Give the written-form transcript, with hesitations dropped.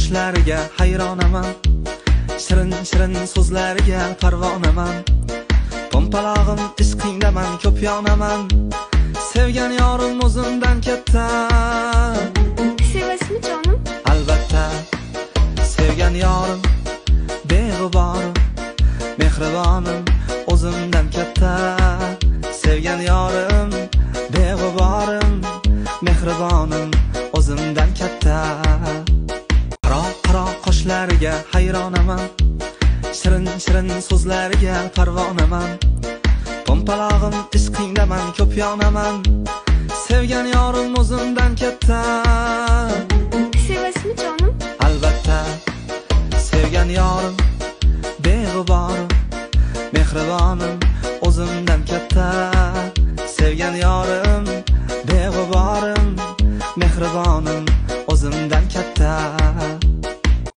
qoshlariga hayronaman, shirin shirin so'zlariga parvonaman. Pompalog'im ishqingdaman, ko'p yonaman, sevgan yorim o'zimdan katta. Sevasizmi jonim? Albatta, sevgan yorim beg'uborim, mehribonim o'zimdan katta. Sevgan yorim beg'uborim, mehribonim o'zimdan katta. Qaro qoshlariga hayronaman, shirin shirin so'zlariga parvonaman. Pompalog'im ishqingdaman, ko'p yonaman, sevgan yorim o'zimdan katta.